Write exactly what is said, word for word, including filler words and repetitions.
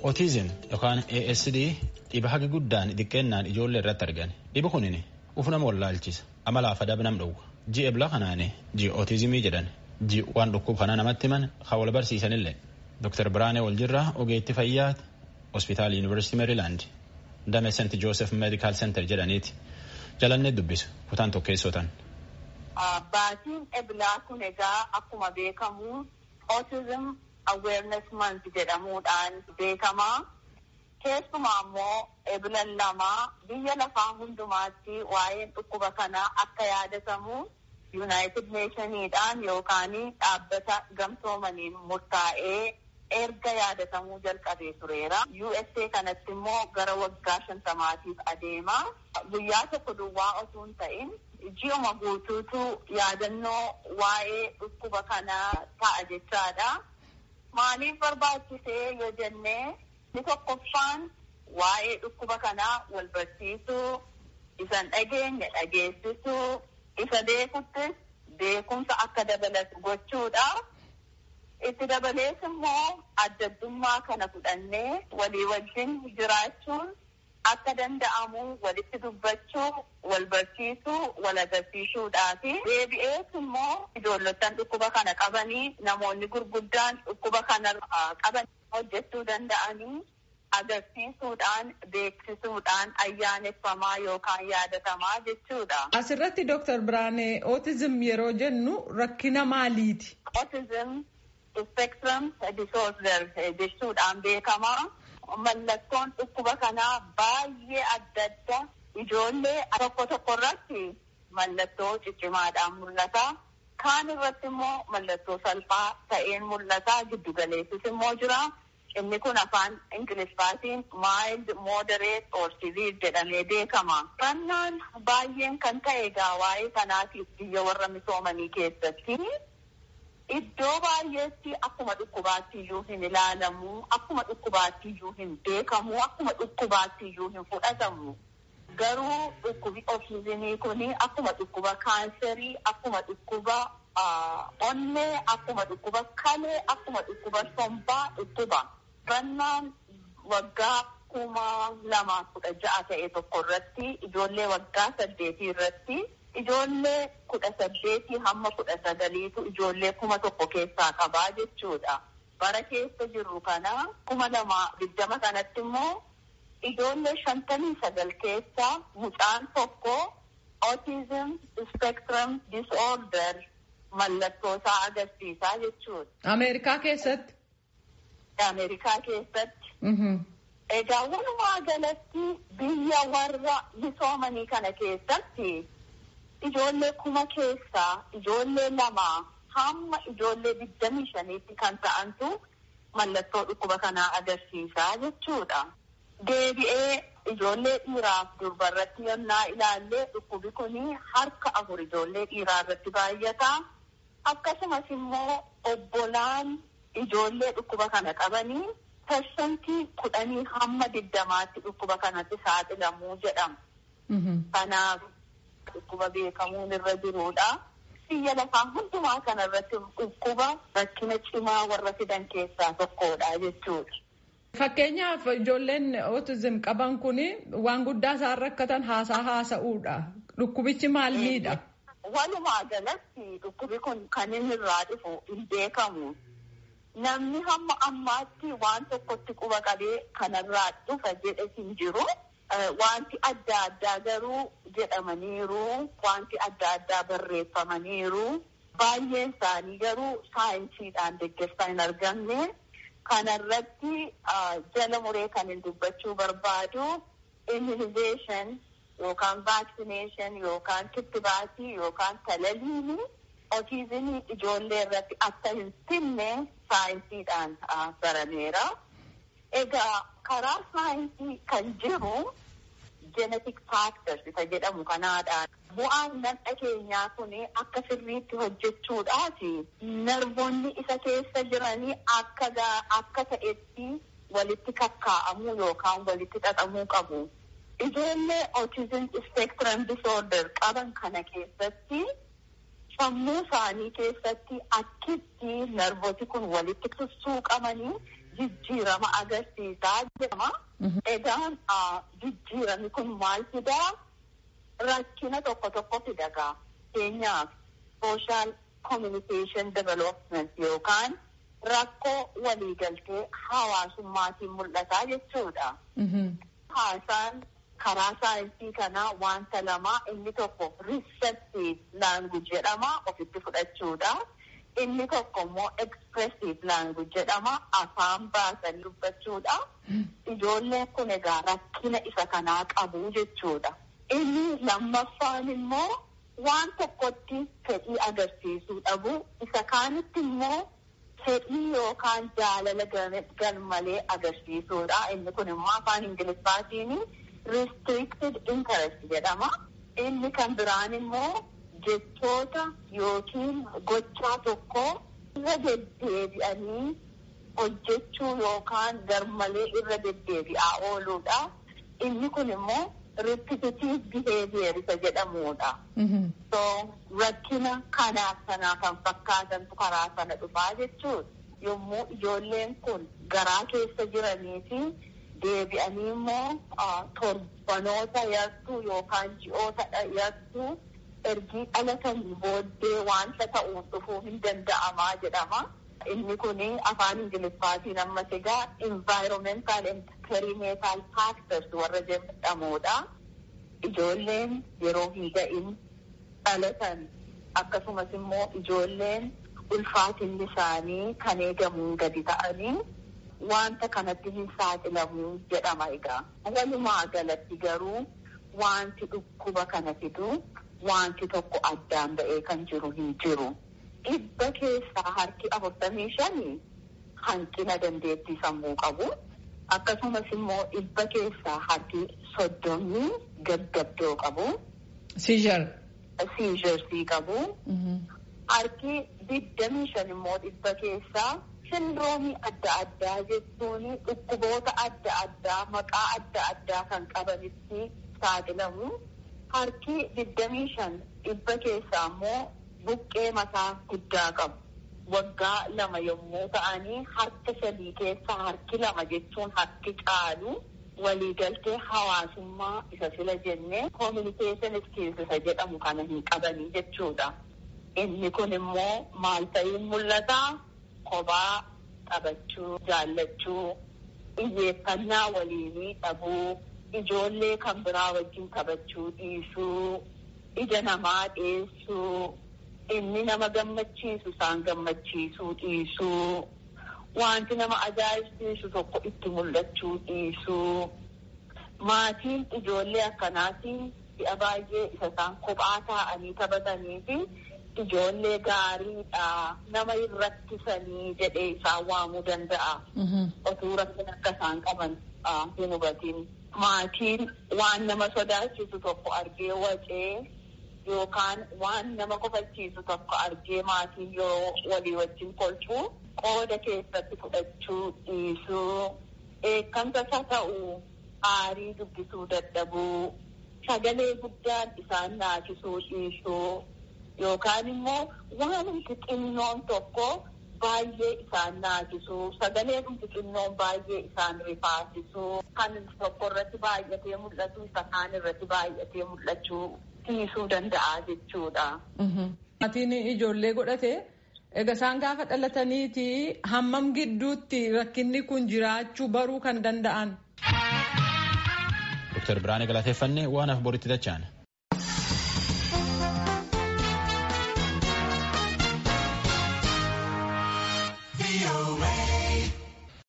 Autism yookaan A S D dhiba hagi guddaan xiqqeennaan ijoollee irratti argan. Dhibi kunin ufnama wallaalchisa. Amala afadab nam dhowwa. Ji ebla kanaane ji autismii jedhan. Ji waan dhukkub kana namatti himan haa wal barsiisanillee. Doctor Biraanee Waljirraa ogeetti fayyaa Hospitaal University Maryland Dame Saint Joseph Medical Center jedhaniiti. Jalannee dubbisu kutaan tokkeessotan. Baatiin eblaa kun egaa akkuma beekamu Autism Awareness Month jedhamuudhaan beekama. Keessumaa immoo eblan lama biyya lafaa hundumaatti waa'een dhukkuba kanaa akka yaadatamu United Nations'dhaan yookaan dhaabbata gamtoomaniin murtaa'ee erga yaadatamuu jalqabee tureera. U S A kanatti immoo gara waggaa shantamaatiif adeema. Guyyaa tokko duwwaa osoo hin ta'in ji'uma guutuutu yaadannoo waa'ee dhukkuba kanaa ta'a jechaadha. Maaliif barbaachisee yoo jennee ni tokkoffaan waa'ee dhukkuba kanaa wal barsiisuu, isan dhageenye dhageessisuu, isa beekuttis beekumsa akka dabalatu gochuudha. Itti dabalees immoo adda addummaa kana fudhannee walii wajjin jiraachuun akka danda'amu walitti dubbachuu, wal barsiisuu, wal agarsiisuudhaafi deebi'ees immoo ijoollotaan dhukkuba kana qabanii namoonni gurguddaan dhukkuba kana qaban hojjechuu danda'anii agarsiisuudhaan beeksisuudhaan ayyaaneffamaa yookaan yaadatamaa jechuudha. Asirratti Doctor Biraanee Autism yeroo jennu rakkina maaliiti? Autism spectrum disorder jechuudhaan beekama. Mallattoon dhukkuba kanaa baay'ee adda adda. Ijoollee tokko tokko irratti mallattoo ciccimaadhaan mul'ata. Kaan irratti immoo mallattoo salphaa ta'een mul'ata. Giddu galeessis immoo jira. Inni kun afaan Ingiliffaatiin mild, moderate or severe jedhamee beekama. Fannaan baay'een kan ta'e egaa waa'ee kanaatiif biyya warra misoomanii keessatti. Iddoo baay'eetti akkuma dhukkubaatti iyyuu hin ilaalamu, akkuma dhukkubaatti iyyuu hin beekamu, akkuma dhukkubaatti iyyuu hin fudhatamu. Garuu dhukkubi autismii kuni akkuma dhukkuba kaanserii, akkuma dhukkuba onnee, akkuma dhukkuba kalee, akkuma dhukkuba sombaa dhukkuba. Fannaan waggaa kuma lamaa kudha ja'a ta'e tokko irratti ijoollee waggaa saddeetii irratti ijoollee kudha saddeetii hamma kudha sagaliitu ijoollee kuma tokko keessaa qabaa jechuudha. Bara keessa jirru kana kuma lama digdama kanatti immoo ijoollee shantamii sagal keessaa mucaan tokko autism spectrum disorder mallattoo isaa agarsiisaa jechuudha. Ameerikaa keessatti? Ameerikaa keessatti. Egaa walumaa galatti biyya warra misoomanii kana keessatti ijoollee kuma keessaa ijoollee lama hamma ijoollee digdamii shaniitti kan ta'antu mallattoo dhukkuba kanaa agarsiisaa jechuudha. Deebi'ee ijoollee dhiiraaf durbarratti yennaa ilaallee dhukkubi kuni harka afur ijoollee dhiiraa irratti baay'ata. Akkasumas immoo obbolaan ijoollee dhukkuba kana qabanii parsantii kudhanii hamma digdamaatti dhukkuba kanatti saaxilamuu jedhama. Kanaaf dhukkuba beekamuun irra jirudha. Biyya lafaa hundumaa kana irratti dhukkuba rakkina cimaa warra fidan keessaa tokkodha jechuudha. Fakkeenyaaf ijoolleen autism qaban kuni waan guddaa isaan rakkatan haasaa haasa'uudha. Dhukkubichi maal miidha? Walumaa galatti dhukkubi kun kan inni irraa dhufu hin beekamu. Namni hamma ammaatti waan tokkotti quba qabee kanarraa dhufa jedhe hin jiru. Wanti adda addaa garuu jedhamaniiru, wanti adda addaa barreeffamaniiru. Baay'een isaanii garuu saayinsiidhaan deeggarsa hin argamne. Kanarratti jala muree kan hin dubbachuu barbaadu immunization yookaan vaccination yookaan kittibaatii yookaan talaliini autismii ijoollee irratti akka hin finne saayinsiidhaan barameera. Egaa karaa saayinsii kan jiru genetic factors isa jedhamu kanaadhaan bu'aan namna keenyaa kun akka sirriitti hojjechuudhaaf narvoonni isa keessa jiranii akka akka ta'etti walitti kakkaa'amuu yookaan walitti xaxamuu qabu. Ijoollee autism spectrum disorder qaban kana keessatti sammuu isaanii keessatti akkitti narvooti kun walitti sussuuqamanii jijjiirama agarsiisaa jedhama. Egaan jijjiirami kun maal fidaa? Rakkina tokko tokko fidagaa. Keenyaaf social communication development yookaan rakkoo waliigaltee hawaasummaatiin mul'ataa jechuudha. Haasaan karaa saayinsii kanaa wanta lama, inni tokko receptive language jedhama ofitti fudhachuudha. Inni tokko immoo expressive language jedhama afaan baasanii dubbachuudha. Ijoolleen kun egaa rakkina isa kanaa qabu jechuudha. Inni lammaffaan immoo waan tokkotti fedhii agarsiisuu dhabu, isa kaanitti immoo fedhii yookaan jaalala garmalee agarsiisuudha. Inni kun immoo afaan Ingiliffaatiin restricted interest jedhama. Inni kan biraan immoo jechoota yookiin gochaa tokko irra deddeebi'anii hojjechuu yookaan garmalee irra deddeebi'aa ooluudha. Inni kun immoo repetitive behavior isa jedhamudha. So rakkina kanaaf sanaa kan fakkaatantu karaa sana dhufaa jechuudha. Yommuu ijoolleen kun garaa keessa jiranii fi deebi'anii immoo torbanoota yartuu yookaan ji'oota yartuu ergii dhalatanii booddee wanta ta'uun dhufuu hin danda'amaa jedhama. Inni kun afaan Ingiliffaatiin ammas egaa environmental and perinatal factors warra jedhamudha. Ijoolleen yeroo hin ga'in dhalatan akkasumas immoo ijoolleen ulfaatinni isaanii kan eegamuun gadi ta'anii wanta kanatti hin saaxilamuu jedhama egaa. Walumaa galatti garuu wanti dhukkuba kana fidu wanti tokko addaan ba'ee kan jiru hin jiru. Dhibba keessaa harki afurtamii shanii hanqina dandeettii sammuu qabu. Akkasumas immoo dhibba keessaa harki soddomii gaggabdoo qabu. Seizure. Seizure qabu. Harki digdamii shan immoo dhibba keessaa sindroomii adda addaa jechuun dhukkuboota adda addaa maqaa adda addaa kan qabanitti saaxilamu. Harki digdamii shan dhibba keessaa immoo buqqee mataa guddaa qabu. Waggaa lama yommuu ta'anii harka sadii keessaa harki lama jechuun harki caalu waliigaltee hawaasummaa isa sila jennee communication skills isa jedhamu kana hin qabanii jechuudha. Inni kun immoo maal ta'iin mul'ata? Kophaa taphachuu, jaallachuu, xiyyeeffannaa waliinii dhabuu, ijoollee kan biraa wajjin taphachuu dhiisuu, ija namaa dheessuu, inni nama gammachiisu isaan gammachiisuu dhiisuu, wanti nama ajaa'ibsiisu tokko itti mul'achuu dhiisuu. Maatiin ijoollee akkanaatiin si'a baay'ee isa isaan kophaa taa'anii taphatanii fi ijoollee gaariidha nama hin rakkisanii jedhee isaan waamuu danda'a. Otuu rakkina akka isaan qaban hin hubatiin. Maatiin waan nama sodaachisu tokko argee wacee yookaan waan nama kofachiisu tokko argee maatiin yoo walii wajjin kolfuu qooda keessatti fudhachuu dhiisuu, eekkamsa isa ta'uu, aarii dubbisuu dadhabuu, sagalee guddaan isaan naasisuu dhiisuu yookaan immoo waanumti xinnoon tokko baay'ee isaan naasisuu, sagalee dhumti xinnoon baay'ee isaan rifaasisuu, kan tokko irratti baay'atee mul'atu isa kaan irratti baay'atee mul'achuu dhiisuu danda'a jechuudha. Maatiin ijoollee godhate egaa isaan gaafa dhalataniiti hammam gidduutti rakkinni kun jiraachuu baruu kan danda'an. Doktar Biraanee galateeffannee waan af boritti dachaan.